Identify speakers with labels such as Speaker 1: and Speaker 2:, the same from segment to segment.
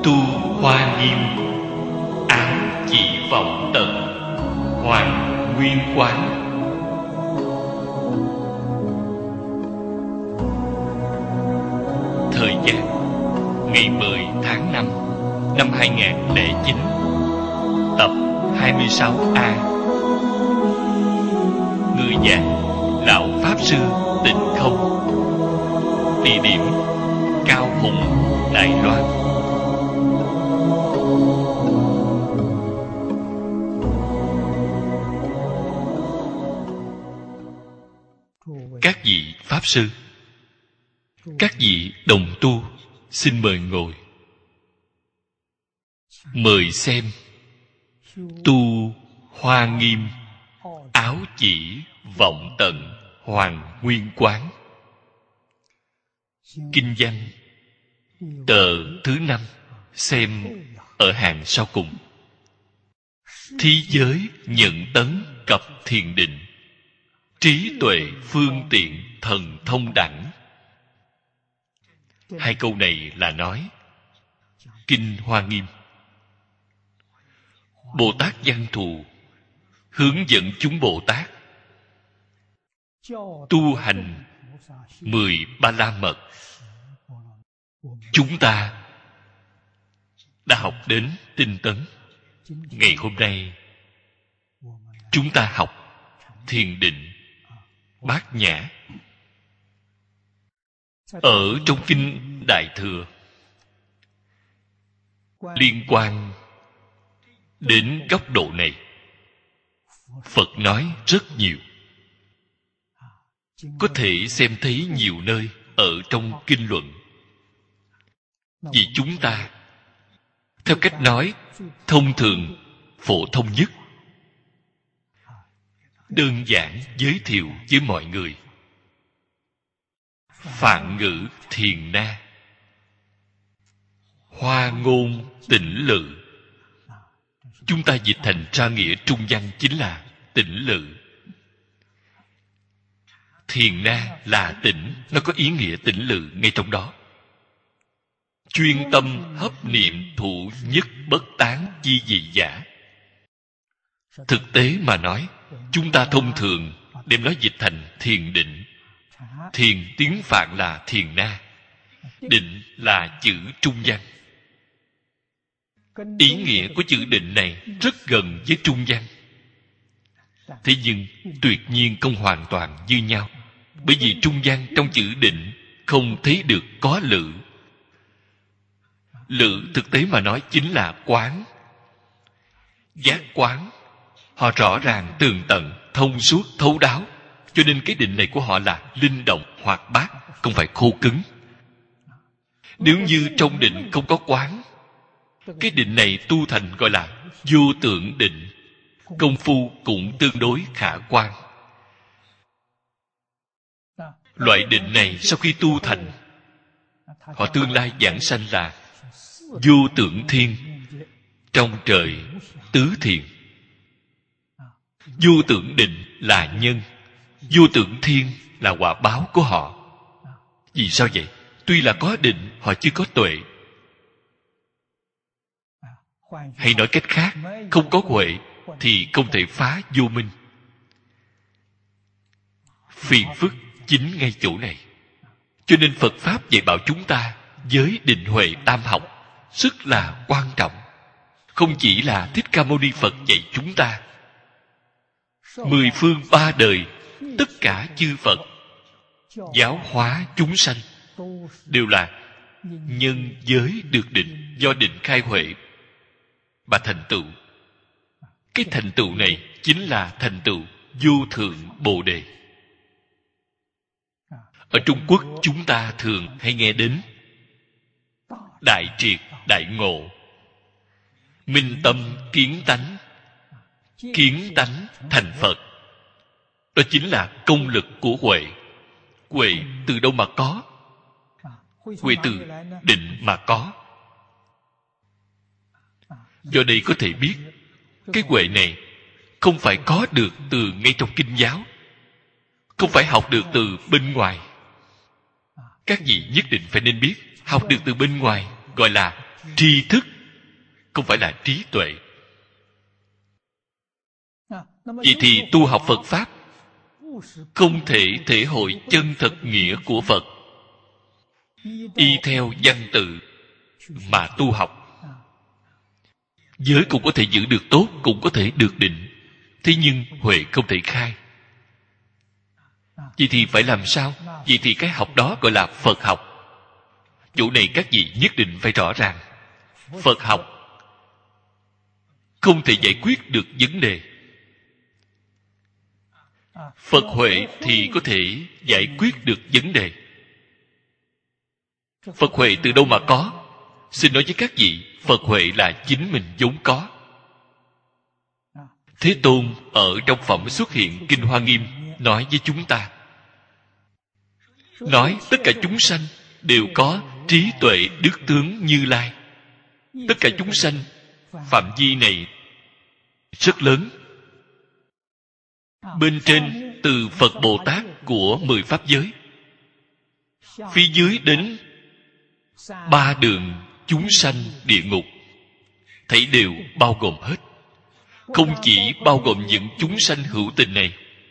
Speaker 1: Tu hoa nghiêm, áo chỉ vọng tận, hoàng nguyên quán. Thời gian ngày 10 tháng 5 năm 2009. Tập 26A. Người giảng Lão Pháp Sư Tịnh Không. Địa điểm Cao Hùng, Đài Loan. Các vị Pháp Sư, các vị đồng tu, xin mời ngồi. Mời xem Tu hoa nghiêm, áo chỉ vọng tận, hoàng nguyên quán. Kinh văn tờ thứ 5, xem ở hàng sau cùng. Thí giới nhận tấn cập thiền định, trí tuệ phương tiện thần thông đẳng. Hai câu này là nói Kinh Hoa Nghiêm. Bồ Tát Văn Thù hướng dẫn chúng Bồ Tát tu hành 10 Ba La Mật. Chúng ta đã học đến tinh tấn. Ngày hôm nay chúng ta học thiền định Bát Nhã. Ở trong Kinh Đại Thừa liên quan đến góc độ này, Phật nói rất nhiều. Có thể xem thấy nhiều nơi ở trong kinh luận. Vì chúng ta theo cách nói thông thường, phổ thông nhất, đơn giản giới thiệu với mọi người. Phạn ngữ thiền na, hoa ngôn tĩnh lự. Chúng ta dịch thành ra nghĩa trung văn chính là tĩnh lự. Thiền na là tĩnh, nó có ý nghĩa tĩnh lự ngay trong đó. Chuyên tâm hấp niệm thụ nhất bất tán chi dị giả. Thực tế mà nói, chúng ta thông thường đem nó dịch thành thiền định. Thiền tiếng Phạn là thiền na, định là chữ trung văn. Ý nghĩa của chữ định này rất gần với trung văn. Thế nhưng tuyệt nhiên không hoàn toàn như nhau. Bởi vì trung văn trong chữ định không thấy được có lự. Lự thực tế mà nói chính là quán. Giác quán. Họ rõ ràng tường tận, thông suốt, thấu đáo. Cho nên cái định này của họ là linh động, hoạt bát, không phải khô cứng. Nếu như trong định không có quán, cái định này tu thành gọi là vô tưởng định. Công phu cũng tương đối khả quan. Loại định này sau khi tu thành, họ tương lai giảng sanh là vô tưởng thiên, trong trời tứ thiền. Vô tưởng định là nhân, vô tưởng thiên là quả báo của họ. Vì sao vậy? Tuy là có định, họ chưa có tuệ. Hay nói cách khác, không có huệ thì không thể phá vô minh. Phiền phức chính ngay chỗ này. Cho nên Phật Pháp dạy bảo chúng ta giới định huệ tam học rất là quan trọng. Không chỉ là Thích Ca Mâu Ni Phật dạy chúng ta, 10 phương 3 đời tất cả chư Phật giáo hóa chúng sanh đều là nhân giới được định, do định khai huệ mà thành tựu. Cái thành tựu này chính là thành tựu vô thượng Bồ Đề. Ở Trung Quốc chúng ta thường hay nghe đến đại triệt, đại ngộ, minh tâm kiến tánh, kiến tánh thành Phật. Đó chính là công lực của huệ. Huệ từ đâu mà có? Huệ từ định mà có. Do đây có thể biết cái huệ này không phải có được từ ngay trong kinh giáo, không phải học được từ bên ngoài. Các vị nhất định phải nên biết, học được từ bên ngoài gọi là tri thức, không phải là trí tuệ. Vậy thì tu học Phật Pháp không thể thể hội chân thật nghĩa của Phật. Y theo văn tự mà tu học, giới cũng có thể giữ được tốt, cũng có thể được định. Thế nhưng huệ không thể khai. Vậy thì phải làm sao? Vậy thì cái học đó gọi là Phật học. Chỗ này các vị nhất định phải rõ ràng. Phật học không thể giải quyết được vấn đề. Phật huệ thì có thể giải quyết được vấn đề. Phật huệ từ đâu mà có? Xin nói với các vị, Phật huệ là chính mình vốn có. Thế Tôn ở trong phẩm xuất hiện Kinh Hoa Nghiêm nói với chúng ta, nói tất cả chúng sanh đều có trí tuệ đức tướng Như Lai. Tất cả chúng sanh, phạm vi này rất lớn. Bên trên từ Phật Bồ Tát của 10 pháp giới, phía dưới đến 3 đường chúng sanh địa ngục, thấy đều bao gồm hết. Không chỉ bao gồm những chúng sanh hữu tình này.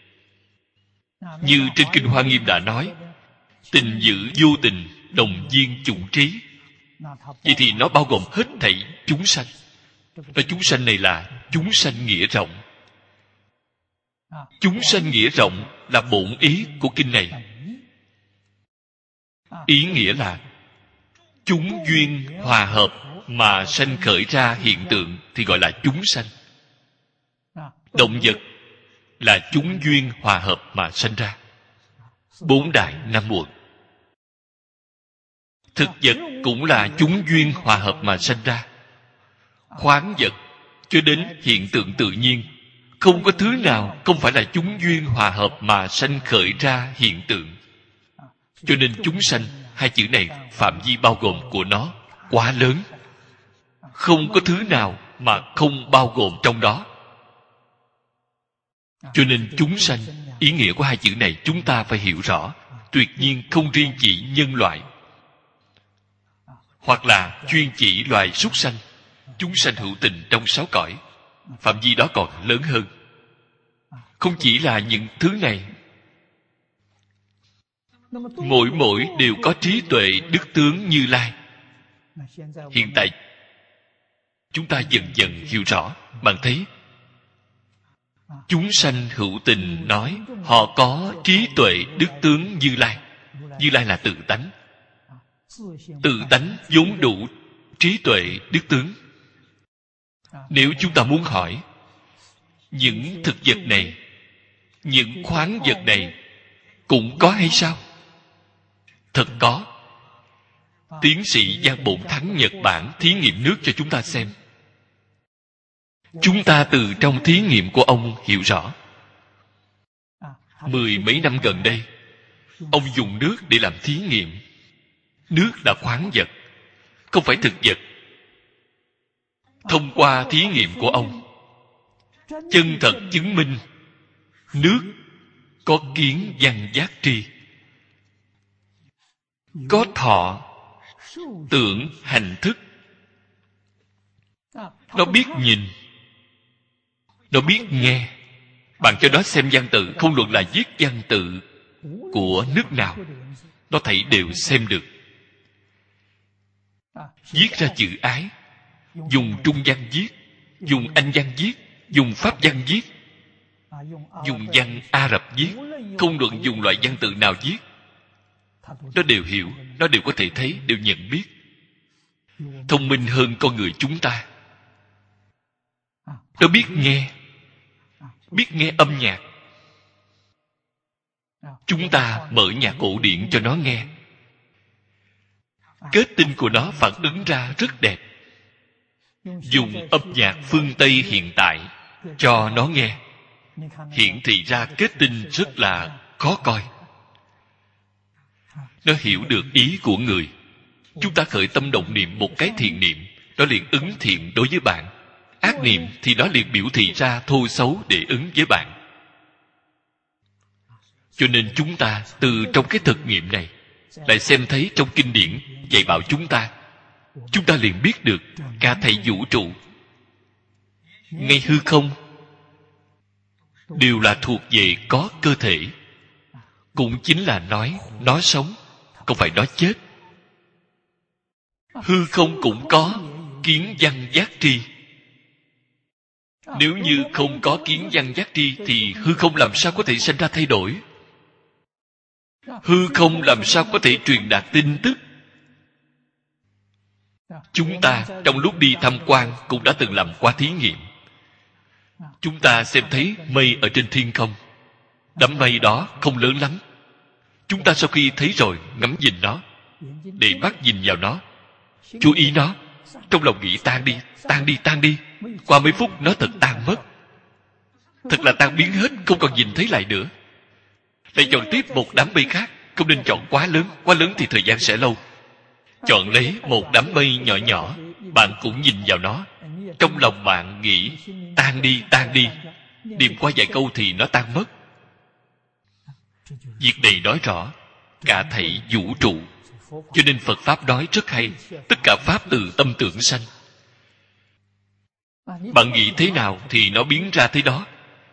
Speaker 1: Như trên Kinh Hoa Nghiêm đã nói, tình dữ vô tình, đồng viên chủng trí. Vậy thì nó bao gồm hết thảy chúng sanh. Và chúng sanh này là chúng sanh nghĩa rộng. Chúng sanh nghĩa rộng là bổn ý của kinh này. Ý nghĩa là chúng duyên hòa hợp mà sanh khởi ra hiện tượng thì gọi là chúng sanh. Động vật là chúng duyên hòa hợp mà sanh ra. 4 đại 5 uẩn. Thực vật cũng là chúng duyên hòa hợp mà sanh ra. Khoáng vật cho đến hiện tượng tự nhiên, không có thứ nào không phải là chúng duyên hòa hợp mà sanh khởi ra hiện tượng. Cho nên chúng sanh, hai chữ này phạm vi bao gồm của nó quá lớn, không có thứ nào mà không bao gồm trong đó. Cho nên chúng sanh, ý nghĩa của hai chữ này chúng ta phải hiểu rõ. Tuyệt nhiên không riêng chỉ nhân loại, hoặc là chuyên chỉ loài súc sanh, chúng sanh hữu tình trong 6 cõi. Phạm vi đó còn lớn hơn. Không chỉ là những thứ này, mỗi đều có trí tuệ đức tướng Như Lai. Hiện tại chúng ta dần dần hiểu rõ. Bạn thấy chúng sanh hữu tình nói họ có trí tuệ đức tướng Như Lai. Như Lai là tự tánh. Tự tánh vốn đủ trí tuệ đức tướng. Nếu chúng ta muốn hỏi, những thực vật này, những khoáng vật này cũng có hay sao? Thật có. Tiến sĩ Giang Bổn Thắng Nhật Bản thí nghiệm nước cho chúng ta xem. Chúng ta từ trong thí nghiệm của ông hiểu rõ. 10 mấy năm gần đây, ông dùng nước để làm thí nghiệm. Nước là khoáng vật, không phải thực vật. Thông qua thí nghiệm của ông, chân thật chứng minh nước có kiến văn giác tri, có thọ tưởng hành thức. Nó biết nhìn, nó biết nghe. Bạn cho nó xem văn tự, không luận là viết văn tự của nước nào, nó thấy đều xem được. Viết ra chữ ái, dùng Trung văn viết, dùng Anh văn viết, dùng Pháp văn viết, dùng văn Ả Rập viết, không luận dùng loại văn tự nào viết, nó đều hiểu, nó đều có thể thấy, đều nhận biết. Thông minh hơn con người chúng ta. Nó biết nghe âm nhạc. Chúng ta mở nhạc cổ điển cho nó nghe, kết tinh của nó phản ứng ra rất đẹp. Dùng âm nhạc phương Tây hiện tại cho nó nghe, hiển thị ra kết tinh rất là khó coi. Nó hiểu được ý của người. Chúng ta khởi tâm động niệm một cái thiện niệm, nó liền ứng thiện đối với bạn. Ác niệm thì nó liền biểu thị ra thô xấu để ứng với bạn. Cho nên chúng ta từ trong cái thực nghiệm này lại xem thấy trong kinh điển dạy bảo chúng ta chúng ta liền biết được cả thảy vũ trụ, ngay hư không, đều là thuộc về có cơ thể. Cũng chính là nói nó sống, không phải nó chết. Hư không cũng có kiến văn giác tri. Nếu như không có kiến văn giác tri thì hư không làm sao có thể sinh ra thay đổi? Hư không làm sao có thể truyền đạt tin tức? Chúng ta trong lúc đi tham quan cũng đã từng làm qua thí nghiệm. Chúng ta xem thấy mây ở trên thiên không. Đám mây đó không lớn lắm. Chúng ta sau khi thấy rồi ngắm nhìn nó, để mắt nhìn vào nó, chú ý nó, trong lòng nghĩ tan đi, tan đi, tan đi. Qua mấy phút nó thật tan mất. Thật là tan biến hết, không còn nhìn thấy lại nữa. Lại chọn tiếp một đám mây khác. Không nên chọn quá lớn thì thời gian sẽ lâu. Chọn lấy một đám mây nhỏ nhỏ, bạn cũng nhìn vào nó, trong lòng bạn nghĩ tan đi, tan đi. Điềm qua vài câu thì nó tan mất. Việc này nói rõ cả thảy vũ trụ. Cho nên Phật Pháp nói rất hay. Tất cả Pháp từ tâm tưởng sanh. Bạn nghĩ thế nào thì nó biến ra thế đó.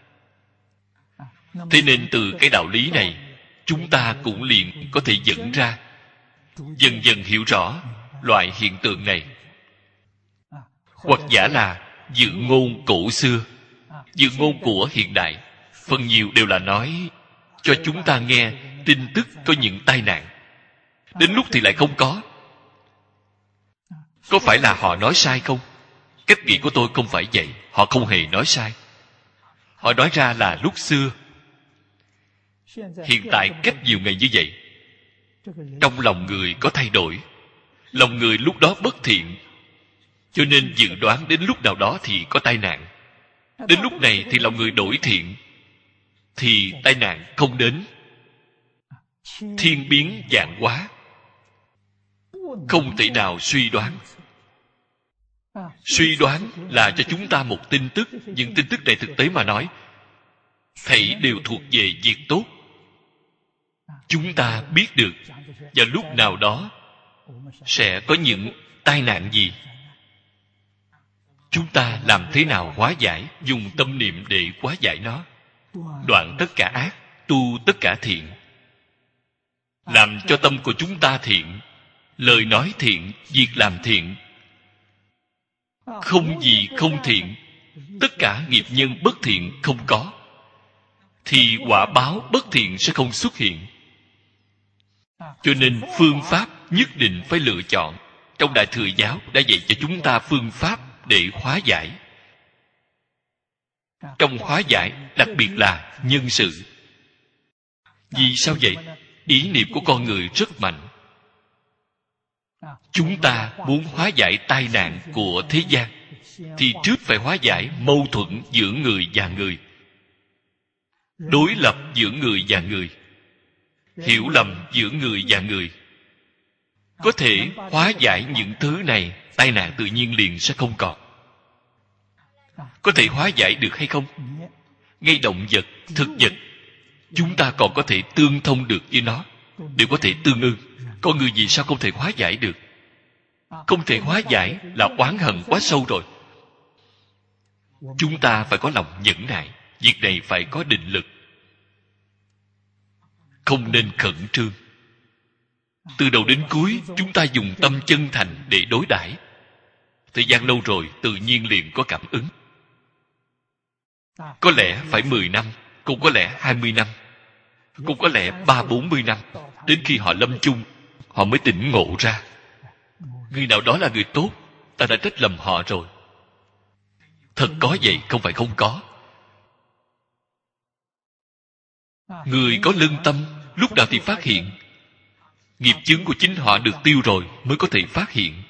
Speaker 1: Thế nên từ cái đạo lý này, chúng ta cũng liền có thể dẫn ra, dần dần hiểu rõ loại hiện tượng này. Hoặc giả là dự ngôn cổ xưa, dự ngôn của hiện đại, phần nhiều đều là nói cho chúng ta nghe tin tức có những tai nạn. Đến lúc thì lại không có. Có phải là họ nói sai không? Cách nghĩ của tôi không phải vậy. Họ không hề nói sai. Họ nói ra là lúc xưa. Hiện tại cách nhiều ngày như vậy, trong lòng người có thay đổi. Lòng người lúc đó bất thiện, cho nên dự đoán đến lúc nào đó thì có tai nạn. Đến lúc này thì lòng người đổi thiện, thì tai nạn không đến. Thiên biến vạn hóa, không thể nào suy đoán. Suy đoán là cho chúng ta một tin tức. Nhưng tin tức này thực tế mà nói, thảy đều thuộc về việc tốt. Chúng ta biết được vào lúc nào đó sẽ có những tai nạn gì. Chúng ta làm thế nào hóa giải? Dùng tâm niệm để hóa giải nó. Đoạn tất cả ác, tu tất cả thiện. Làm cho tâm của chúng ta thiện, lời nói thiện, việc làm thiện. Không gì không thiện. Tất cả nghiệp nhân bất thiện không có, thì quả báo bất thiện sẽ không xuất hiện. Cho nên phương pháp nhất định phải lựa chọn. Trong Đại Thừa Giáo đã dạy cho chúng ta phương pháp để hóa giải. Trong hóa giải đặc biệt là nhân sự. Vì sao vậy? Ý niệm của con người rất mạnh. Chúng ta muốn hóa giải tai nạn của thế gian thì trước phải hóa giải mâu thuẫn giữa người và người, đối lập giữa người và người, hiểu lầm giữa người và người. Có thể hóa giải những thứ này, tai nạn tự nhiên liền sẽ không còn. Có thể hóa giải được hay không? Ngay động vật, thực vật, chúng ta còn có thể tương thông được với nó, đều có thể tương ưng. Con người vì sao không thể hóa giải được? Không thể hóa giải là oán hận quá sâu rồi. Chúng ta phải có lòng nhẫn nại. Việc này phải có định lực, không nên khẩn trương. Từ đầu đến cuối chúng ta dùng tâm chân thành để đối đãi. Thời gian lâu rồi tự nhiên liền có cảm ứng. Có lẽ phải 10 năm, cũng có lẽ 20 năm, cũng có lẽ 30-40 năm. Đến khi họ lâm chung, họ mới tỉnh ngộ ra. Người nào đó là người tốt, ta đã trách lầm họ rồi. Thật có vậy, không phải không có. Người có lương tâm lúc nào thì phát hiện. Nghiệp chướng của chính họ được tiêu rồi mới có thể phát hiện.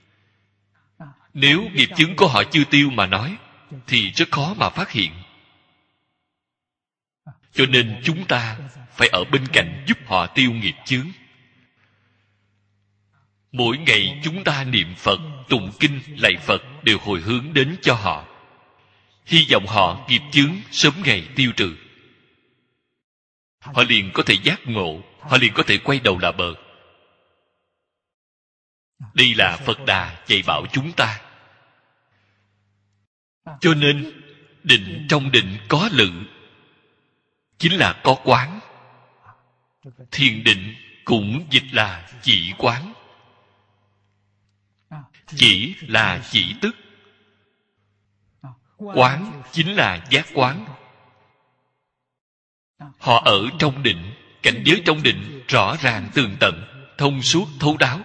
Speaker 1: Nếu nghiệp chướng của họ chưa tiêu mà nói thì rất khó mà phát hiện. Cho nên chúng ta phải ở bên cạnh giúp họ tiêu nghiệp chướng. Mỗi ngày chúng ta niệm Phật, tụng kinh, lạy Phật đều hồi hướng đến cho họ, hy vọng họ nghiệp chướng sớm ngày tiêu trừ. Họ liền có thể giác ngộ, họ liền có thể quay đầu là bờ. Đây là Phật Đà dạy bảo chúng ta. Cho nên định trong định có lự, chính là có quán. Thiền định cũng dịch là chỉ quán. Chỉ là chỉ tức, quán chính là giác quán. Họ ở trong định, cảnh giới trong định rõ ràng tường tận, thông suốt thấu đáo.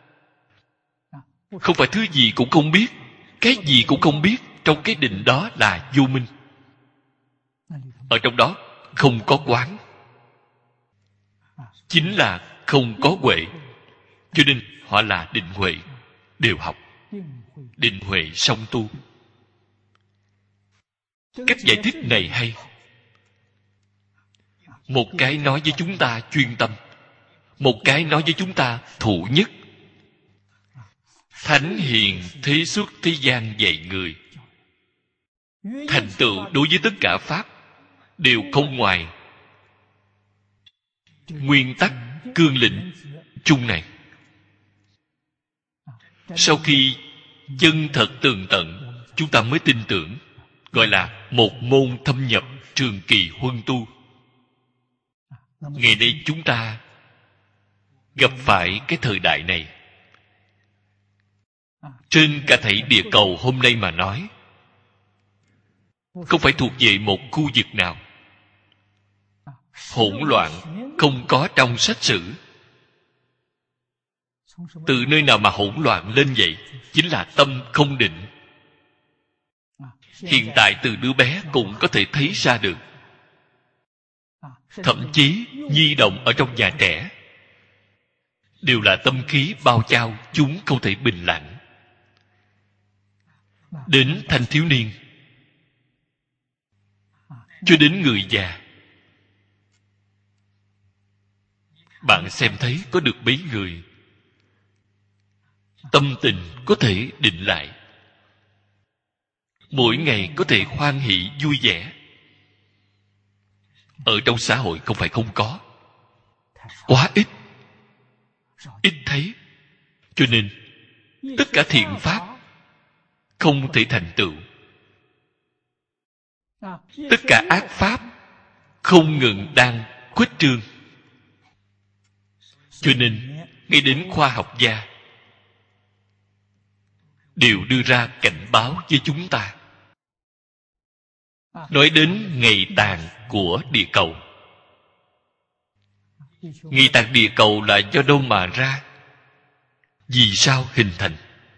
Speaker 1: Không phải thứ gì cũng không biết, cái gì cũng không biết. Trong cái định đó là vô minh. Ở trong đó không có quán, chính là không có huệ. Cho nên họ là định huệ, đều học. Định huệ song tu. Cách giải thích này hay. Một cái nói với chúng ta chuyên tâm, một cái nói với chúng ta thụ nhất. Thánh hiền thế xuất thế gian dạy người. Thành tựu đối với tất cả pháp đều không ngoài nguyên tắc cương lĩnh chung này. Sau khi chân thật tường tận, chúng ta mới tin tưởng, gọi là một môn thâm nhập, trường kỳ huân tu. Ngày nay chúng ta gặp phải cái thời đại này, trên cả thảy địa cầu hôm nay mà nói, không phải thuộc về một khu vực nào. Hỗn loạn không có trong sách sử. Từ nơi nào mà hỗn loạn lên vậy? Chính là tâm không định. Hiện tại từ đứa bé cũng có thể thấy ra được. Thậm chí nhi đồng ở trong nhà trẻ đều là tâm khí bao trao, chúng không thể bình lặng. Đến thanh thiếu niên, cho đến người già, bạn xem thấy có được mấy người tâm tình có thể định lại, mỗi ngày có thể hoan hỷ vui vẻ. Ở trong xã hội không phải không có, quá ít, ít thấy. Cho nên tất cả thiện pháp không thể thành tựu, tất cả ác pháp không ngừng đang khuếch trương. Cho nên ngay đến khoa học gia đều đưa ra cảnh báo với chúng ta. Nói đến ngày tàn của địa cầu. Ngày tàn địa cầu là do đâu mà ra? Vì sao hình thành?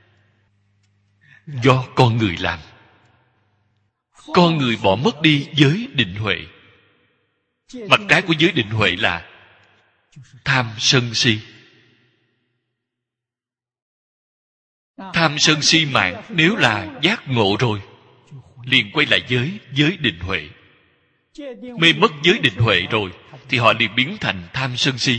Speaker 1: Do con người làm. Con người bỏ mất đi giới định huệ. Mặt trái của giới định huệ là tham sân si. Tham sân si mạng nếu là giác ngộ rồi, liền quay lại giới định huệ. Mê mất giới định huệ rồi thì họ liền biến thành tham sân si.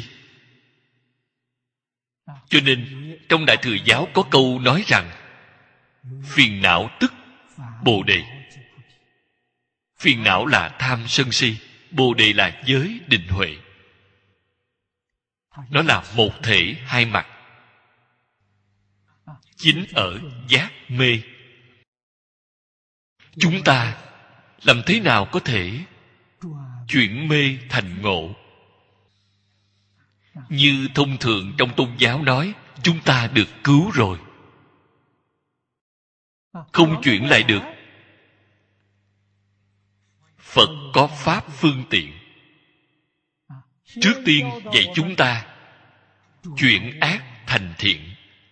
Speaker 1: Cho nên trong Đại Thừa Giáo có câu nói rằng phiền não tức Bồ Đề. Phiền não là tham sân si, Bồ Đề là giới định huệ. Nó là một thể hai mặt, chính ở giác mê. Chúng ta làm thế nào có thể chuyển mê thành ngộ? Như thông thường trong tôn giáo nói, chúng ta được cứu rồi, không chuyển lại được. Phật có pháp phương tiện. Trước tiên dạy chúng ta chuyển ác thành thiện.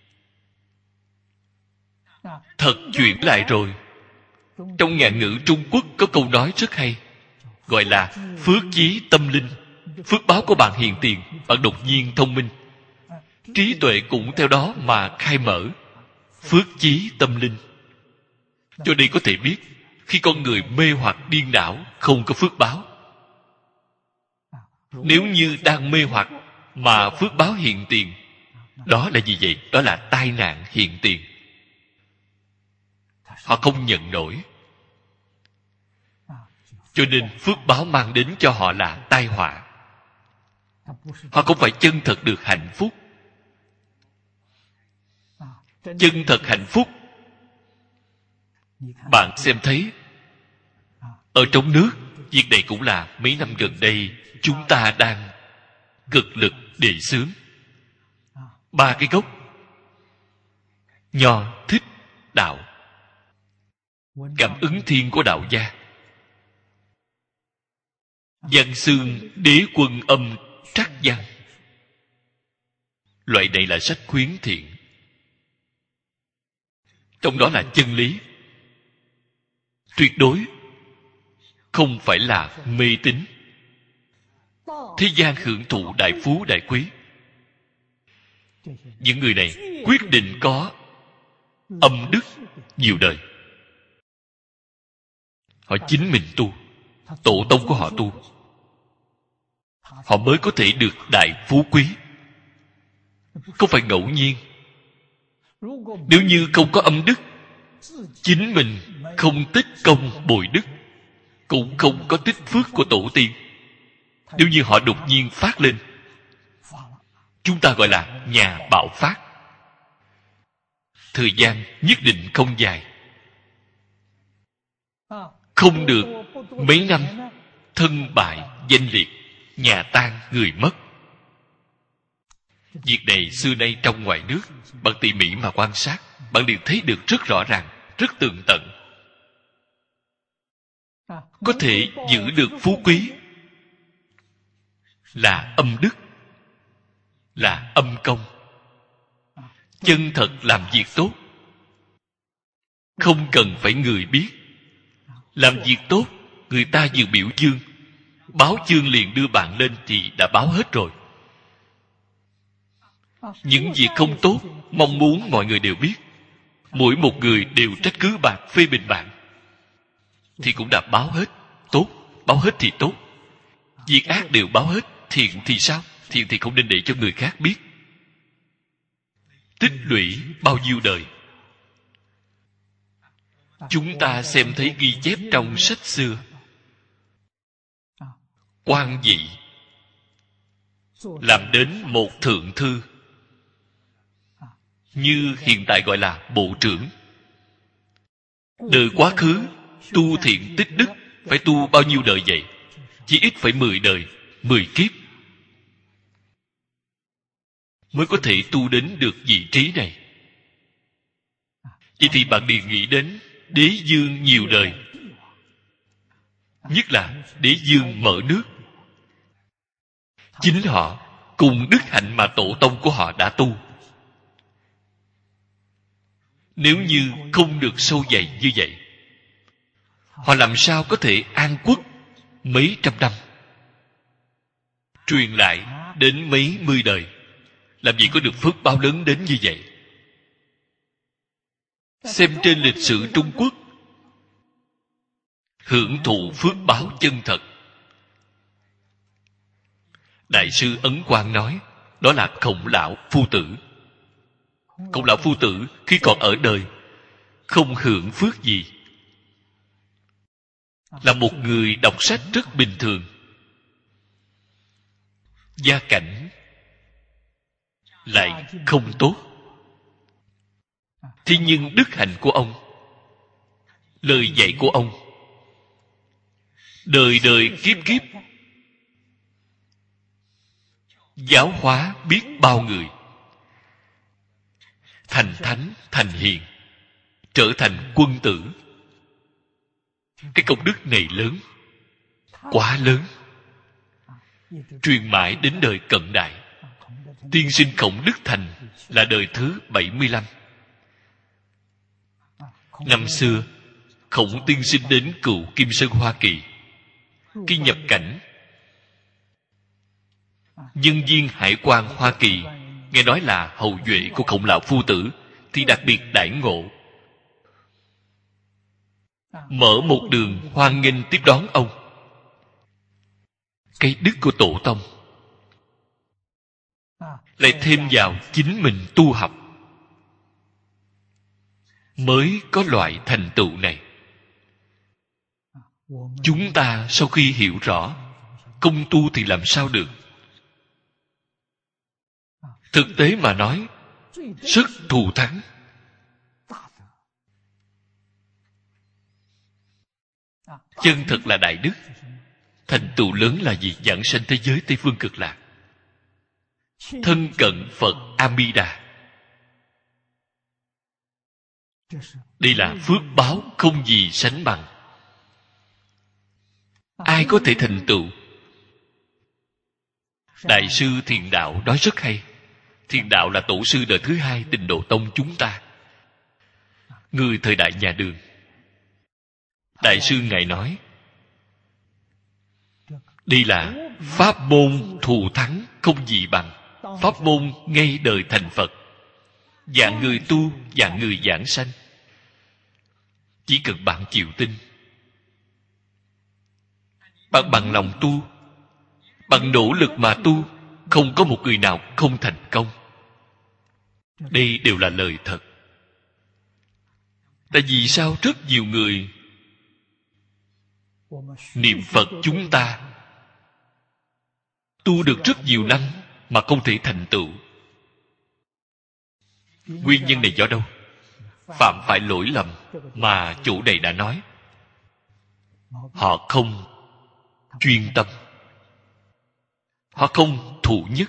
Speaker 1: Thật chuyển lại rồi. Trong ngạn ngữ Trung Quốc có câu nói rất hay, gọi là phước chí tâm linh. Phước báo của bạn hiện tiền, bạn đột nhiên thông minh, trí tuệ cũng theo đó mà khai mở. Phước chí tâm linh. Cho đây có thể biết, khi con người mê hoặc điên đảo, không có phước báo. Nếu như đang mê hoặc mà phước báo hiện tiền, đó là gì vậy? Đó là tai nạn hiện tiền. Họ không nhận nổi. Cho nên phước báo mang đến cho họ là tai họa. Họ không phải chân thật được hạnh phúc. chân thật hạnh phúc. Bạn xem thấy ở trong nước, việc này cũng là mấy năm gần đây chúng ta đang cực lực đề xướng. 3 cái gốc: Nho, Thích, Đạo. Cảm ứng thiên của đạo gia, văn xương đế quân âm trắc văn. Loại này là sách khuyến thiện, trong đó là chân lý, tuyệt đối không phải là mê tín. Thế gian hưởng thụ đại phú đại quý, những người này quyết định có âm đức nhiều đời. Họ chính mình tu, tổ tông của họ tu, họ mới có thể được đại phú quý. Không phải ngẫu nhiên. Nếu như không có âm đức, chính mình không tích công bồi đức, cũng không có tích phước của tổ tiên. Nếu như họ đột nhiên phát lên, chúng ta gọi là nhà bạo phát. Thời gian nhất định không dài, không được mấy năm, thân bại danh liệt, nhà tan người mất. Việc này xưa nay trong ngoài nước, bạn tỉ mỉ mà quan sát, bạn đều thấy được rất rõ ràng, rất tường tận. Có thể giữ được phú quý là âm đức, là âm công. Chân thật làm việc tốt, không cần phải người biết. Làm việc tốt, người ta vừa biểu dương, báo chương liền đưa bạn lên thì đã báo hết rồi. Những việc không tốt, mong muốn mọi người đều biết, mỗi một người đều trách cứ bạn, phê bình bạn, thì cũng đã báo hết. Tốt, báo hết thì tốt. Việc ác đều báo hết. Thiện thì sao? Thiện thì không nên để cho người khác biết. Tích lũy bao nhiêu đời. Chúng ta xem thấy ghi chép trong sách xưa, Quan Dị làm đến một thượng thư, như hiện tại gọi là bộ trưởng. Đời quá khứ tu thiện tích đức phải tu bao nhiêu đời vậy? Chỉ ít phải 10 đời, 10 kiếp mới có thể tu đến được vị trí này. Vậy thì bạn liền nghĩ đến đế dương nhiều đời, nhất là đế dương mở nước. Chính họ cùng đức hạnh mà tổ tông của họ đã tu. Nếu như không được sâu dày như vậy, họ làm sao có thể an quốc mấy trăm năm, truyền lại đến mấy mươi đời? Làm gì có được phước báo lớn đến như vậy? Xem trên lịch sử Trung Quốc, hưởng thụ phước báo chân thật. Đại sư Ấn Quang nói, đó là Khổng Lão Phu Tử. Khổng Lão Phu Tử khi còn ở đời không hưởng phước gì, là một người đọc sách rất bình thường, gia cảnh lại không tốt. Thế nhưng đức hạnh của ông, lời dạy của ông, đời đời kiếp kiếp giáo hóa biết bao người, thành thánh thành hiền, trở thành quân tử. Cái công đức này lớn, quá lớn, truyền mãi đến đời cận đại. Tiên sinh Khổng Đức Thành là đời thứ 75. Năm xưa Khổng tiên sinh đến Cựu Kim Sơn Hoa Kỳ. Khi nhập cảnh, nhân viên hải quan Hoa Kỳ nghe nói là hậu duệ của Khổng Lão Phu Tử thì đặc biệt đãi ngộ, mở một đường hoan nghênh tiếp đón ông. Cái đức của tổ tông lại thêm vào chính mình tu học, mới có loại thành tựu này. Chúng ta sau khi hiểu rõ, không tu thì làm sao được? Thực tế mà nói, sức thù thắng Chân thật là đại đức. Thành tựu lớn là gì? Giảng sanh thế giới Tây Phương Cực Lạc, thân cận Phật A-di-đà. Đây là phước báo không gì sánh bằng. Ai có thể thành tựu? Đại sư Thiền Đạo nói rất hay. Thiền Đạo là tổ sư đời thứ hai Tịnh Độ Tông chúng ta, người thời đại nhà Đường. Đại sư ngài nói, đây là pháp môn thù thắng không gì bằng. Pháp môn ngay đời thành Phật. Dạng người tu, dạng người giảng sanh. Chỉ cần bạn chịu tin, bạn bằng lòng tu, bằng nỗ lực mà tu, không có một người nào không thành công. Đây đều là lời thật. Tại vì sao rất nhiều người niệm Phật chúng ta tu được rất nhiều năm mà không thể thành tựu? Nguyên nhân này do đâu? Phạm phải lỗi lầm mà chủ này đã nói. Họ không chuyên tâm, họ không thụ nhất,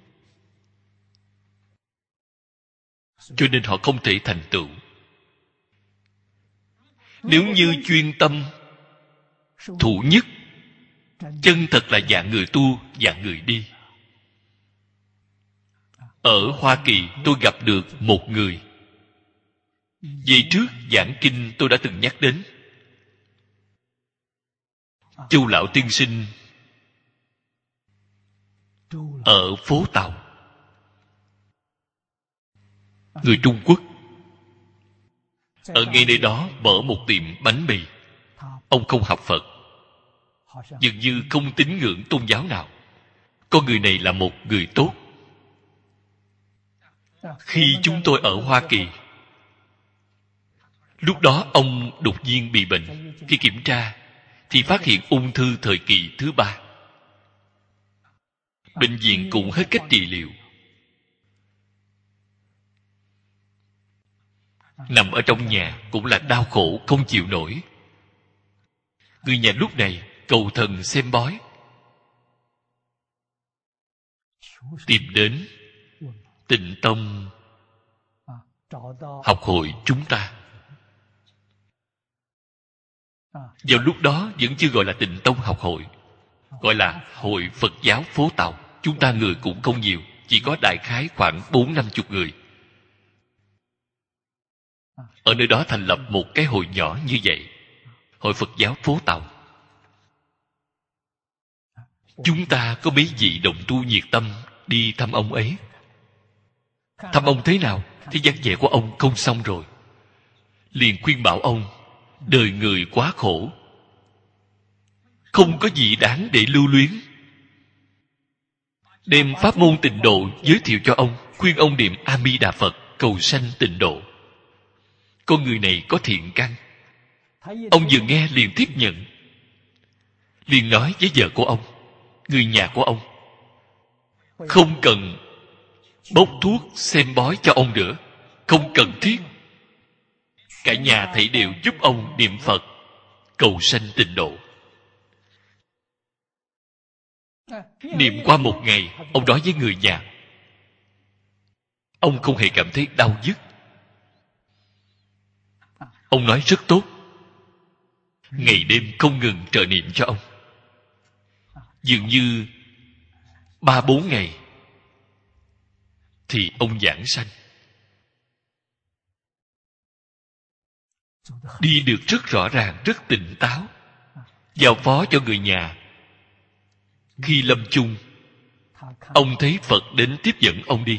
Speaker 1: cho nên họ không thể thành tựu. Nếu như chuyên tâm thụ nhất, chân thật là dạng người tu, dạng người đi. Ở Hoa Kỳ tôi gặp được một người. Về trước giảng kinh tôi đã từng nhắc đến. Chu lão tiên sinh ở phố Tàu, người Trung Quốc. Ở ngay nơi đó mở một tiệm bánh mì. Ông không học Phật, dường như không tín ngưỡng tôn giáo nào. Con người này là một người tốt. Khi chúng tôi ở Hoa Kỳ, lúc đó ông đột nhiên bị bệnh. Khi kiểm tra thì phát hiện ung thư thời kỳ thứ 3. Bệnh viện cũng hết cách trị liệu. Nằm ở trong nhà cũng là đau khổ không chịu nổi. Người nhà lúc này cầu thần xem bói, tìm đến Tịnh Tông học hội chúng ta. Vào lúc đó vẫn chưa gọi là Tịnh Tông học hội, gọi là Hội Phật giáo phố Tàu. Chúng ta người cũng không nhiều, chỉ có đại khái khoảng 40-50 người. Ở nơi đó thành lập một cái hội nhỏ như vậy, Hội Phật giáo phố Tàu. Chúng ta có mấy vị đồng tu nhiệt tâm đi thăm ông ấy. Thăm ông thế nào? Thế dáng vẻ của ông không xong rồi. Liền khuyên bảo ông, đời người quá khổ, không có gì đáng để lưu luyến. Đem pháp môn tịnh độ giới thiệu cho ông, khuyên ông niệm A Di Đà Phật cầu sanh tịnh độ. Con người này có thiện căn. Ông vừa nghe liền tiếp nhận, liền nói với vợ của ông, người nhà của ông, không cần bốc thuốc xem bói cho ông nữa, không cần thiết. Cả nhà thảy đều giúp ông niệm Phật cầu sanh tịnh độ. Niệm qua một ngày, ông nói với người nhà, ông không hề cảm thấy đau nhức. Ông nói rất tốt, ngày đêm không ngừng trợ niệm cho ông. Dường như 3-4 ngày thì ông giảng sanh. Đi được rất rõ ràng, rất tỉnh táo. Giao phó cho người nhà. Khi lâm chung, ông thấy Phật đến tiếp dẫn ông đi.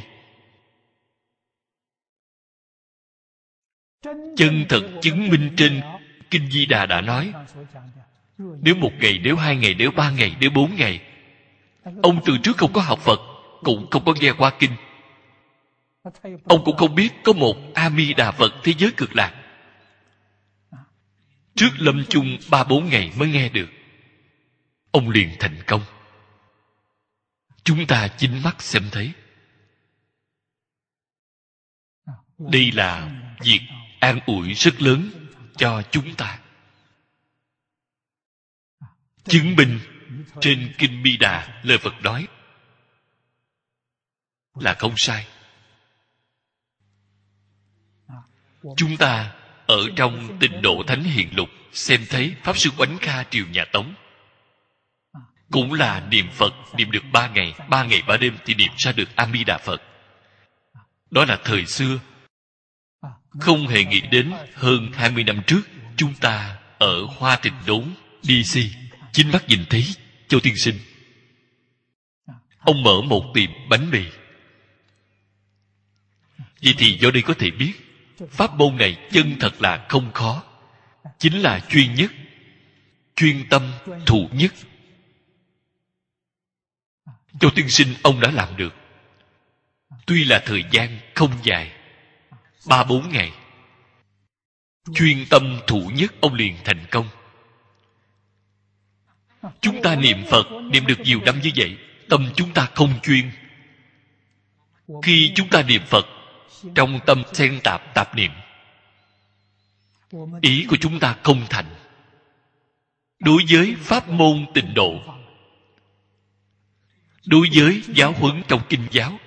Speaker 1: Chân thật chứng minh trên Kinh Di Đà đã nói, nếu 1 ngày, nếu 2 ngày, nếu 3 ngày, nếu 4 ngày, ông từ trước không có học Phật, cũng không có nghe qua kinh, ông cũng không biết có một A Di Đà Phật thế giới cực lạc. Trước lâm chung 3-4 ngày mới nghe được, ông liền thành công. Chúng ta chính mắt xem thấy. Đây là việc an ủi rất lớn cho chúng ta. chứng minh trên kinh Bi Đà lời Phật nói là không sai. Chúng ta ở trong Tịnh Độ Thánh Hiền Lục xem thấy Pháp Sư Oánh Kha triều nhà Tống cũng là niệm Phật, niệm được 3 ngày 3 đêm thì niệm ra được A Di Đà Phật. Đó là thời xưa. Không hề nghĩ đến hơn 20 năm trước, chúng ta ở Hoa Thịnh Đốn, DC, chính mắt nhìn thấy Châu Tiên Sinh. Ông mở một tiệm bánh mì. Vậy thì do đây có thể biết, pháp môn này chân thật là không khó. Chính là chuyên nhất, chuyên tâm, thụ nhất. Châu Tiên Sinh ông đã làm được. Tuy là thời gian không dài, 3-4 ngày, chuyên tâm thụ nhất ông liền thành công. Chúng ta niệm Phật niệm được nhiều năm như vậy, tâm chúng ta không chuyên. Khi chúng ta niệm Phật, trong tâm xen tạp tạp niệm, ý của chúng ta không thành. Đối với pháp môn Tịnh Độ, đối với giáo huấn trong kinh giáo,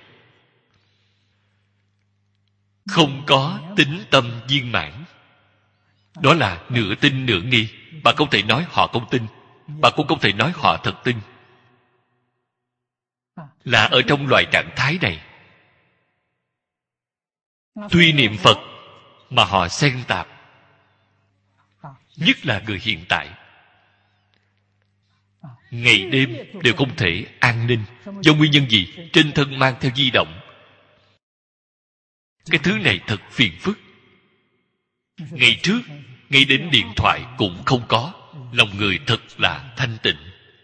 Speaker 1: không có tín tâm viên mãn. Đó là nửa tin nửa nghi. Bạn không thể nói họ không tin, bạn cũng không thể nói họ thật tin. Là ở trong loại trạng thái này, tuy niệm Phật mà họ xen tạp. Nhất là người hiện tại, ngày đêm đều không thể an ninh. Do nguyên nhân gì? Trên thân mang theo di động. Cái thứ này thật phiền phức. Ngày trước, ngay đến điện thoại cũng không có. Lòng người thật là thanh tịnh.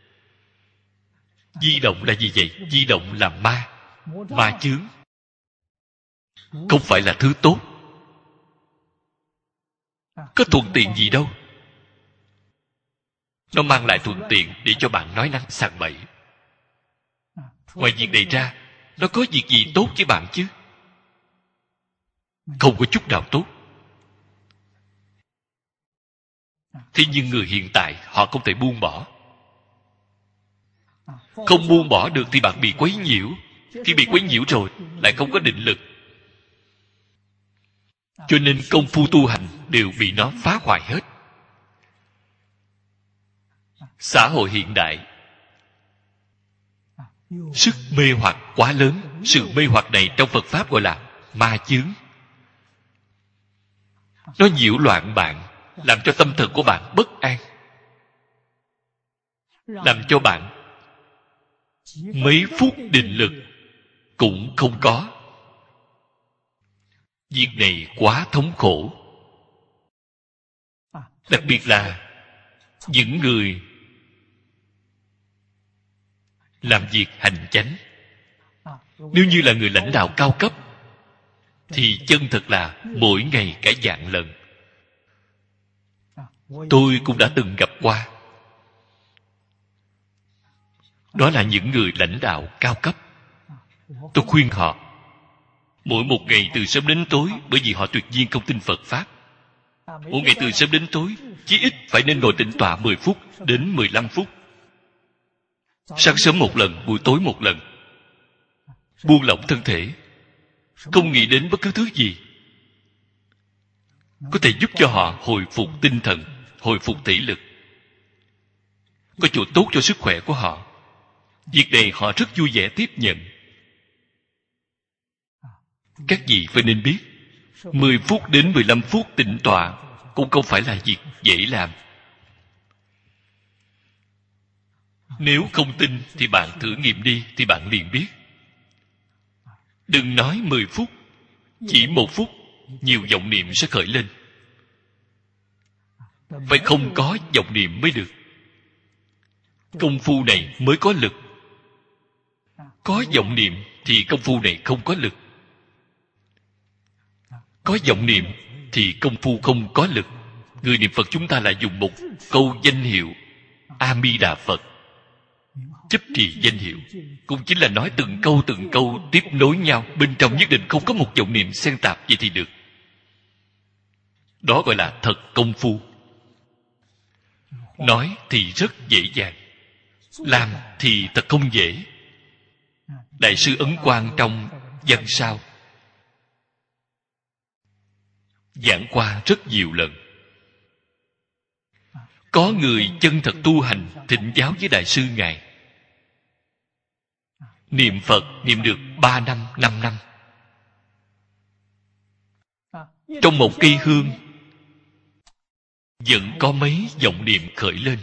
Speaker 1: Di động là gì vậy? Di động là ma, ma chướng. Không phải là thứ tốt. Có thuận tiện gì đâu. Nó mang lại thuận tiện để cho bạn nói năng sằng bậy. Ngoài việc này ra, nó có việc gì tốt với bạn chứ? Không có chút nào tốt. Thế nhưng người hiện tại họ không thể buông bỏ. Không buông bỏ được thì bạn bị quấy nhiễu. Khi bị quấy nhiễu rồi lại không có định lực, cho nên công phu tu hành đều bị nó phá hoại hết. Xã hội hiện đại, sức mê hoặc quá lớn. Sự mê hoặc này trong Phật Pháp gọi là ma chướng. Nó nhiễu loạn bạn, làm cho tâm thần của bạn bất an, làm cho bạn mấy phút định lực cũng không có. Việc này quá thống khổ. Đặc biệt là những người làm việc hành chánh. Nếu như là người lãnh đạo cao cấp thì chân thật là mỗi ngày cả vạn lần. Tôi cũng đã từng gặp qua. Đó là những người lãnh đạo cao cấp. Tôi khuyên họ mỗi một ngày từ sớm đến tối, bởi vì họ tuyệt nhiên không tin Phật Pháp. Mỗi ngày từ sớm đến tối, chí ít phải nên ngồi tĩnh tọa 10 phút đến 15 phút. Sáng sớm một lần, buổi tối một lần. Buông lỏng thân thể, không nghĩ đến bất cứ thứ gì, có thể giúp cho họ hồi phục tinh thần, hồi phục thể lực, có chỗ tốt cho sức khỏe của họ. Việc này họ rất vui vẻ tiếp nhận. Các vị phải nên biết, 10 phút đến 15 phút tĩnh tọa cũng không phải là việc dễ làm. Nếu không tin thì bạn thử nghiệm đi, thì bạn liền biết. Đừng nói 10 phút, chỉ 1 phút, nhiều vọng niệm sẽ khởi lên. Phải không có vọng niệm mới được. Công phu này mới có lực. Có vọng niệm thì công phu này không có lực. Có vọng niệm thì công phu không có lực. Người niệm Phật chúng ta là dùng một câu danh hiệu A Di Đà Phật, chấp trì danh hiệu, cũng chính là nói từng câu tiếp nối nhau, bên trong nhất định không có một vọng niệm xen tạp, vậy thì được. Đó gọi là thật công phu. nói thì rất dễ dàng, làm thì thật không dễ. Đại sư Ấn Quang trong văn sao giảng qua rất nhiều lần. Có người chân thật tu hành thỉnh giáo với đại sư ngài, niệm Phật niệm được 3 năm, 5 năm. Trong một cây hương vẫn có mấy vọng niệm khởi lên.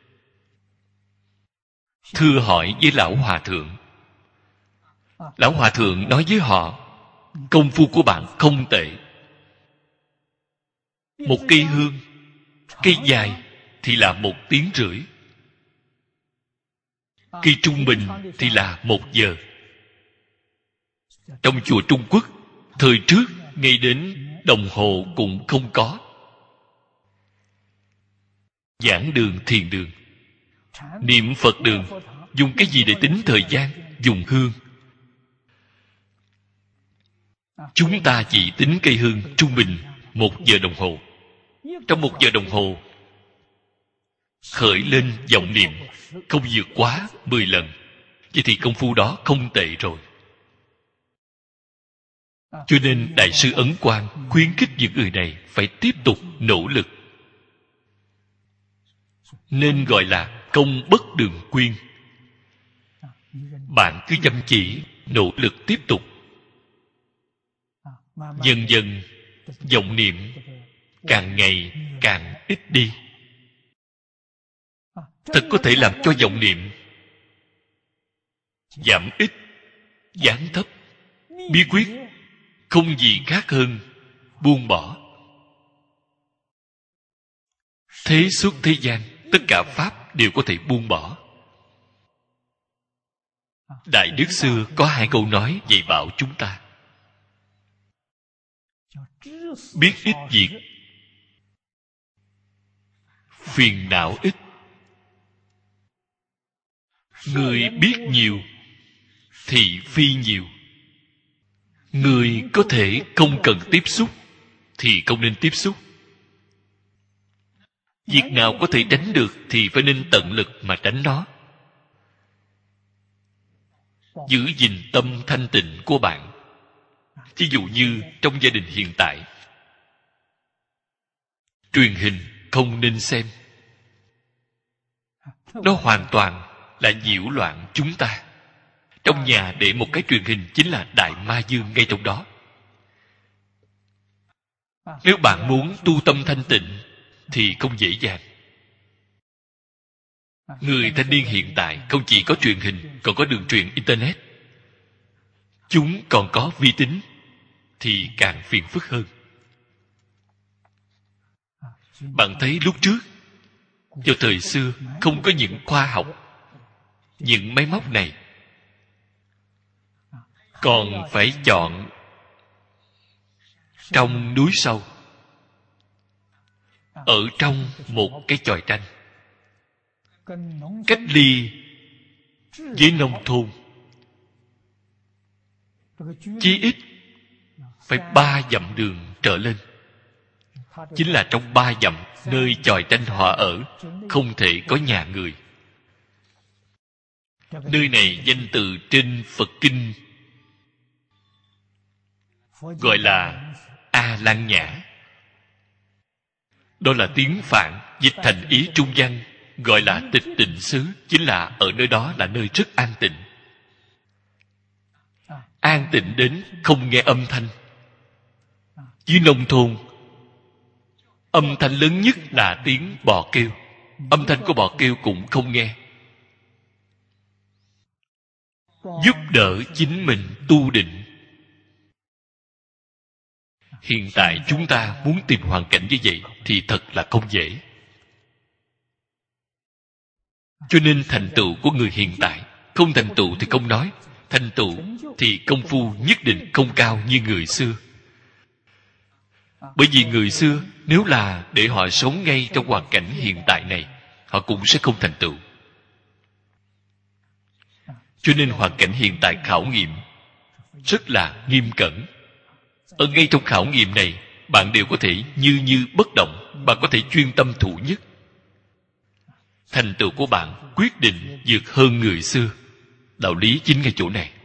Speaker 1: Thưa hỏi với lão hòa thượng. Lão hòa thượng nói với họ, công phu của bạn không tệ. Một cây hương, cây dài thì là 1 tiếng rưỡi, cây trung bình thì là 1 giờ. Trong chùa Trung Quốc thời trước, ngay đến đồng hồ cũng không có. Giảng đường, thiền đường, niệm Phật đường, dùng cái gì để tính thời gian? Dùng hương. Chúng ta chỉ tính cây hương trung bình 1 giờ đồng hồ. Trong 1 giờ đồng hồ khởi lên vọng niệm không vượt quá 10 lần. Vậy thì công phu đó không tệ rồi. Cho nên Đại sư Ấn Quang khuyến khích những người này phải tiếp tục nỗ lực, nên gọi là công bất đường quyên. Bạn cứ chăm chỉ nỗ lực tiếp tục, dần dần vọng niệm càng ngày càng ít đi. Thật có thể làm cho vọng niệm giảm ít, giảm thấp. Bí quyết không gì khác hơn buông bỏ. Thế xuất thế gian, tất cả pháp đều có thể buông bỏ. Đại Đức xưa có 2 câu nói dạy bảo chúng ta: biết ít việc, phiền não ít. Người biết nhiều, thị phi nhiều. Người có thể không cần tiếp xúc thì không nên tiếp xúc. Việc nào có thể tránh được thì phải nên tận lực mà tránh nó. Giữ gìn tâm thanh tịnh của bạn. Ví dụ như trong gia đình hiện tại, truyền hình không nên xem. Nó hoàn toàn là nhiễu loạn chúng ta. Trong nhà để một cái truyền hình chính là đại ma dương ngay trong đó. Nếu bạn muốn tu tâm thanh tịnh thì không dễ dàng. Người thanh niên hiện tại không chỉ có truyền hình, còn có đường truyền internet. Chúng còn có vi tính thì càng phiền phức hơn. Bạn thấy lúc trước, vào thời xưa không có những khoa học, những máy móc này, còn phải chọn trong núi sâu, ở trong một cái chòi tranh, cách ly với nông thôn, chí ít phải 3 dặm đường trở lên. Chính là trong 3 dặm nơi chòi tranh họ ở, không thể có nhà người. Nơi này danh từ trên Phật Kinh gọi là A Lan Nhã. Đó là tiếng Phạn, dịch thành ý trung văn, gọi là tịch tịnh xứ. Chính là ở nơi đó là nơi rất an tịnh. An tịnh đến không nghe âm thanh. Dưới nông thôn, âm thanh lớn nhất là tiếng bò kêu. Âm thanh của bò kêu cũng không nghe. Giúp đỡ chính mình tu định. Hiện tại chúng ta muốn tìm hoàn cảnh như vậy thì thật là không dễ. Cho nên thành tựu của người hiện tại, không thành tựu thì không nói, thành tựu thì công phu nhất định không cao như người xưa. Bởi vì người xưa nếu là để họ sống ngay trong hoàn cảnh hiện tại này, họ cũng sẽ không thành tựu. Cho nên hoàn cảnh hiện tại khảo nghiệm rất là nghiêm cẩn. Ở ngay trong khảo nghiệm này, bạn đều có thể như bất động, bạn có thể chuyên tâm thủ nhất. thành tựu của bạn quyết định vượt hơn người xưa. Đạo lý chính ngay chỗ này.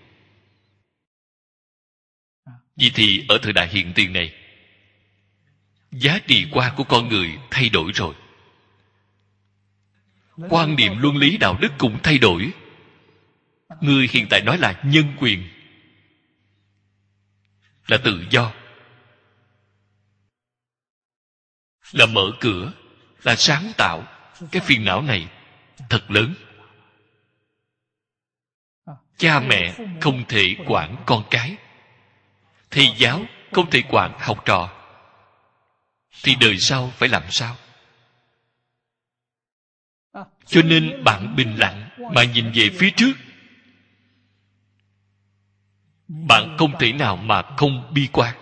Speaker 1: Vì thì ở thời đại hiện tiền này, giá trị quan của con người thay đổi rồi. Quan niệm luân lý đạo đức cũng thay đổi. Người hiện tại nói là nhân quyền, là tự do, là mở cửa, là sáng tạo. Cái phiền não này thật lớn. Cha mẹ không thể quản con cái, thầy giáo không thể quản học trò, thì đời sau phải làm sao? Cho nên bạn bình lặng mà nhìn về phía trước. Bạn không thể nào mà không bi quan.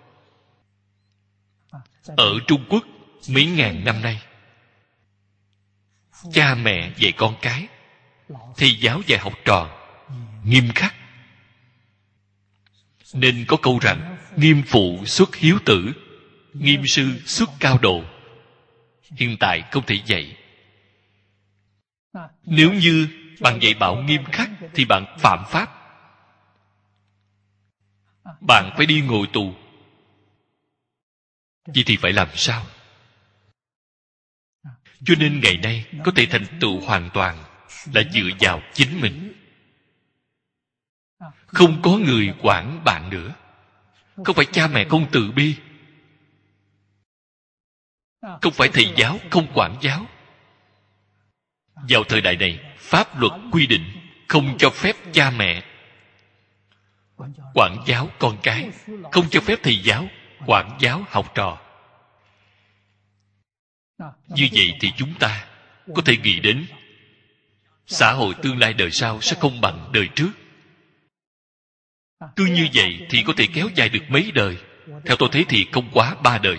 Speaker 1: Ở Trung Quốc mấy ngàn năm nay, cha mẹ dạy con cái, thầy giáo dạy học trò nghiêm khắc. Nên có câu rằng nghiêm phụ xuất hiếu tử, nghiêm sư xuất cao độ. Hiện tại không thể dạy. Nếu như bạn dạy bảo nghiêm khắc thì bạn phạm pháp, bạn phải đi ngồi tù. Vậy thì phải làm sao? Cho nên ngày nay có thể thành tựu hoàn toàn là dựa vào chính mình. Không có người quản bạn nữa. Không phải cha mẹ không từ bi, không phải thầy giáo không quản giáo. Vào thời đại này, pháp luật quy định không cho phép cha mẹ quản giáo con cái, không cho phép thầy giáo quản giáo học trò. Như vậy thì chúng ta có thể nghĩ đến xã hội tương lai đời sau sẽ không bằng đời trước. Cứ như vậy thì có thể kéo dài được mấy đời. Theo tôi thấy thì không quá 3 đời.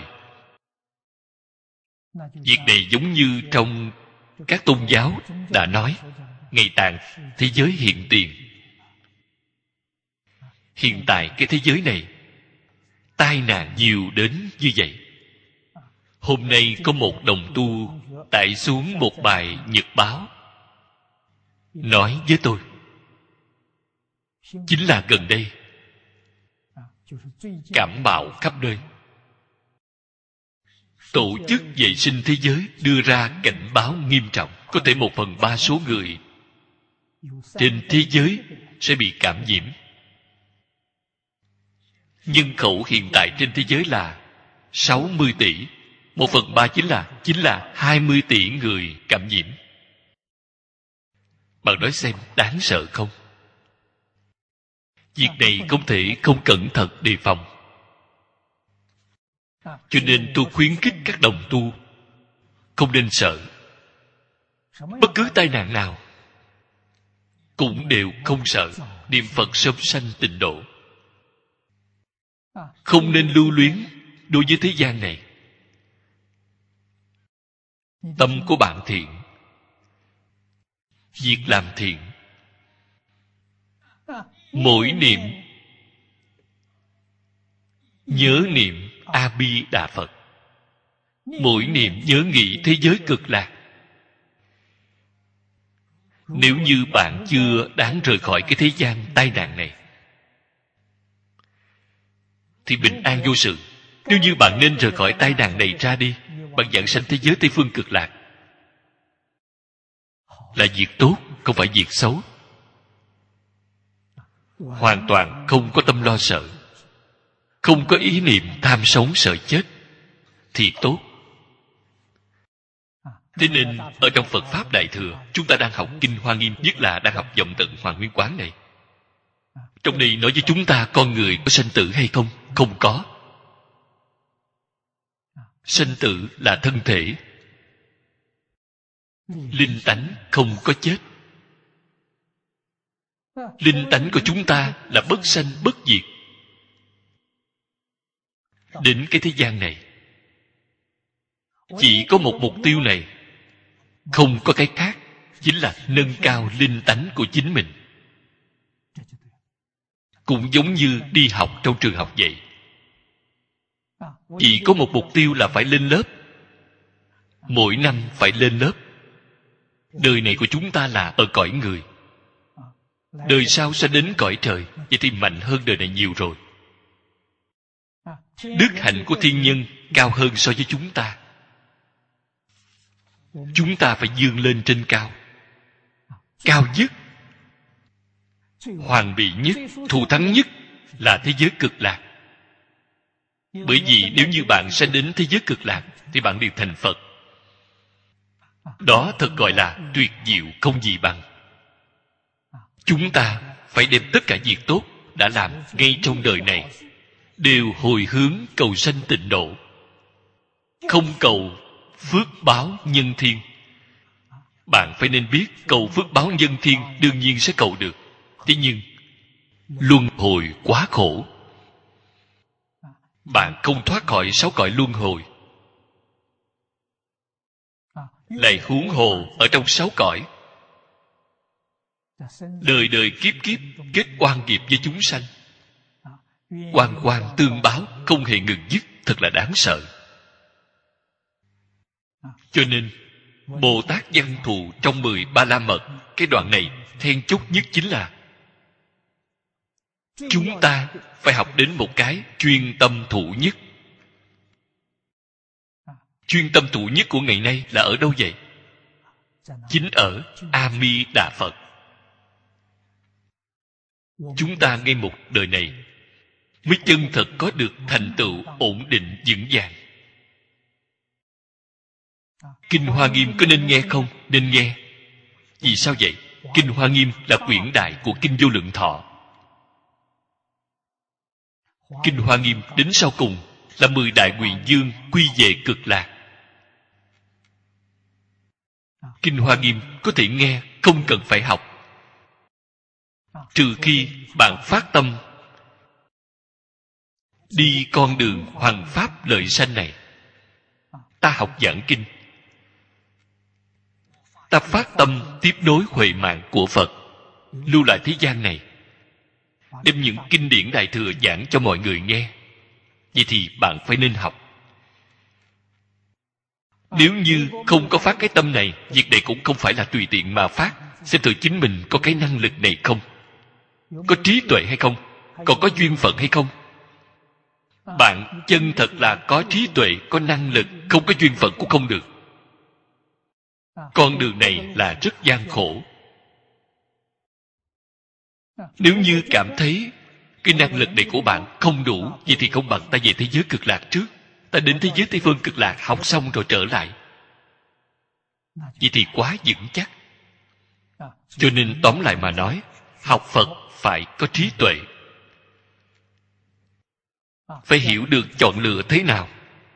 Speaker 1: Việc này giống như trong các tôn giáo đã nói, ngày tàn thế giới hiện tiền. Hiện tại cái thế giới này tai nạn nhiều đến như vậy. Hôm nay có một đồng tu tải xuống một bài nhật báo, nói với tôi, chính là gần đây cảm bạo khắp nơi. Tổ chức Vệ sinh Thế giới đưa ra cảnh báo nghiêm trọng. Có thể 1/3 số người trên thế giới sẽ bị cảm nhiễm. Nhân khẩu hiện tại trên thế giới là 60 tỷ. 1/3 chính là 20 tỷ người cảm nhiễm. Bạn nói xem đáng sợ không? Việc này không thể không cẩn thận đề phòng. Cho nên tôi khuyến khích các đồng tu không nên sợ. Bất cứ tai nạn nào cũng đều không sợ. Niệm Phật sớm sanh tịnh độ. Không nên lưu luyến đối với thế gian này. Tâm của bạn thiện, việc làm thiện, mỗi niệm nhớ niệm A Bi Đà Phật, mỗi niệm nhớ nghĩ thế giới cực lạc. Nếu như bạn chưa đáng rời khỏi cái thế gian tai nạn này thì bình an vô sự. Nếu như bạn nên rời khỏi tai nạn này ra đi, bạn giảng sanh thế giới Tây Phương cực lạc, là việc tốt, không phải việc xấu. Hoàn toàn không có tâm lo sợ, không có ý niệm tham sống sợ chết thì tốt. Thế nên ở trong Phật Pháp Đại Thừa, chúng ta đang học Kinh Hoa Nghiêm, nhất là đang học vọng tận Hoàn Nguyên Quán này. Trong đây nói với chúng ta con người có sanh tử hay không? Không có. Sanh tử là thân thể, linh tánh không có chết. Linh tánh của chúng ta là bất sanh bất diệt. Đến cái thế gian này chỉ có một mục tiêu này, không có cái khác, chính là nâng cao linh tánh của chính mình. Cũng giống như đi học trong trường học vậy, chỉ có một mục tiêu là phải lên lớp. Mỗi năm phải lên lớp. Đời này của chúng ta là ở cõi người, đời sau sẽ đến cõi trời. Vậy thì mạnh hơn đời này nhiều rồi. Đức hạnh của thiên nhân cao hơn so với chúng ta. Chúng ta phải vươn lên trên cao. Cao nhất, hoàn bị nhất, thù thắng nhất là thế giới cực lạc. Bởi vì nếu như bạn sẽ đến thế giới cực lạc thì bạn đều thành Phật. Đó thật gọi là tuyệt diệu không gì bằng. Chúng ta phải đem tất cả việc tốt đã làm ngay trong đời này đều hồi hướng cầu sanh tịnh độ, không cầu phước báo nhân thiên. Bạn phải nên biết cầu phước báo nhân thiên đương nhiên sẽ cầu được. Thế nhưng luân hồi quá khổ, bạn không thoát khỏi 6 cõi luân hồi. Lại huống hồ ở trong 6 cõi, đời đời kiếp kiếp kết oan nghiệp với chúng sanh, oan oan tương báo không hề ngừng dứt, thật là đáng sợ. Cho nên Bồ Tát Văn Thù trong 10 Ba La Mật, cái đoạn này then chốt nhất chính là chúng ta phải học đến một cái chuyên tâm thụ nhất. Chuyên tâm thụ nhất của ngày nay là ở đâu vậy? Chính ở A Di Đà Phật. Chúng ta ngay một đời này mới chân thật có được thành tựu ổn định vững vàng. Kinh Hoa Nghiêm có nên nghe không? Nên nghe. Vì sao vậy? Kinh Hoa Nghiêm là quyển đại của Kinh Vô Lượng Thọ. Kinh Hoa Nghiêm đến sau cùng là 10 đại nguyện dương quy về cực lạc. Kinh Hoa Nghiêm có thể nghe, không cần phải học. Trừ khi bạn phát tâm đi con đường hoằng pháp lợi sanh này. Ta học giảng kinh, ta phát tâm tiếp nối huệ mạng của Phật, lưu lại thế gian này, đem những kinh điển Đại Thừa giảng cho mọi người nghe. Vậy thì bạn phải nên học. Nếu như không có phát cái tâm này, việc này cũng không phải là tùy tiện mà phát. Xem thử chính mình có cái năng lực này không, có trí tuệ hay không, còn có duyên phận hay không. Bạn chân thật là có trí tuệ, có năng lực, không có duyên phận cũng không được. Con đường này là rất gian khổ. Nếu như cảm thấy cái năng lực này của bạn không đủ, vậy thì không bằng ta về thế giới cực lạc trước. Ta đến thế giới Tây Phương cực lạc học xong rồi trở lại. Vậy thì quá vững chắc. Cho nên tóm lại mà nói, học Phật phải có trí tuệ, phải hiểu được chọn lựa thế nào.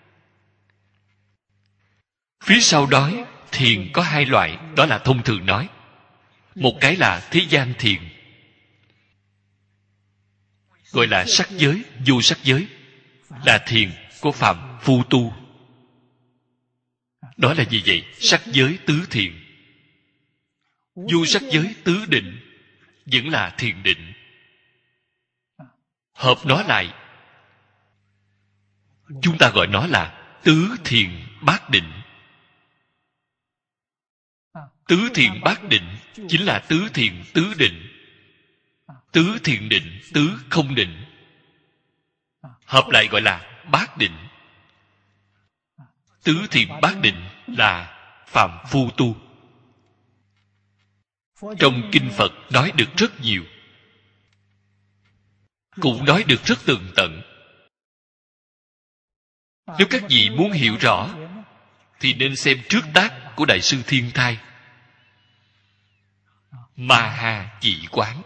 Speaker 1: Phía sau đó thiền có 2 loại, đó là thông thường nói. Một cái là thế gian thiền, gọi là sắc giới, vô sắc giới, là thiền của phàm phu tu. Đó là gì vậy? Sắc giới tứ thiền. Vô sắc giới tứ định vẫn là thiền định. Hợp nó lại, chúng ta gọi nó là tứ thiền bát định. Tứ thiền bát định chính là tứ thiền tứ định, tứ thiền định, tứ không định, hợp lại gọi là bát định. Tứ thiền bát định là phàm phu tu. Trong kinh Phật nói được rất nhiều, cũng nói được rất tường tận. Nếu các vị muốn hiểu rõ thì nên xem trước tác của Đại sư Thiên Thai, Ma Ha Chỉ Quán,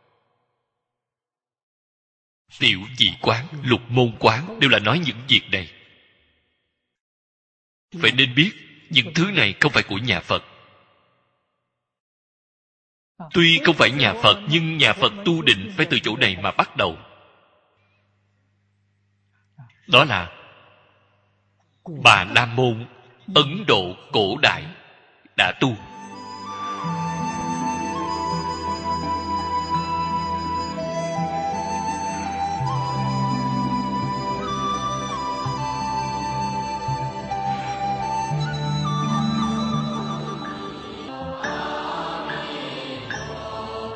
Speaker 1: Tiểu Chỉ Quán, Lục Môn Quán, đều là nói những việc này. Phải nên biết những thứ này không phải của nhà Phật. Tuy không phải nhà Phật, nhưng nhà Phật tu định phải từ chỗ này mà bắt đầu. Đó là Bà La Môn Ấn Độ cổ đại đã tu.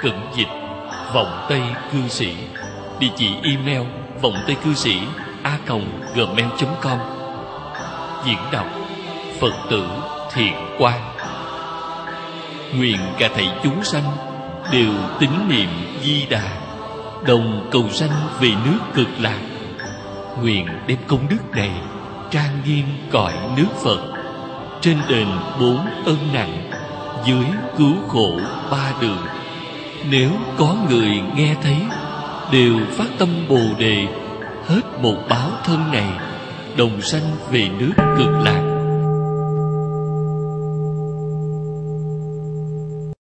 Speaker 1: Cẩn dịch Vọng Tây Cư Sĩ. Địa chỉ email vongtaycư sĩ@gmail.com. Diễn đọc Phật tử Thiện Quang. Nguyện cả thảy chúng sanh đều tín niệm Di Đà, đồng cầu sanh về nước Cực Lạc. Nguyện đem công đức này trang nghiêm cõi nước Phật, trên đền 4 ân nặng, dưới cứu khổ 3 đường. Nếu có người nghe thấy, đều phát tâm Bồ Đề, hết một báo thân này, đồng sanh về nước Cực Lạc.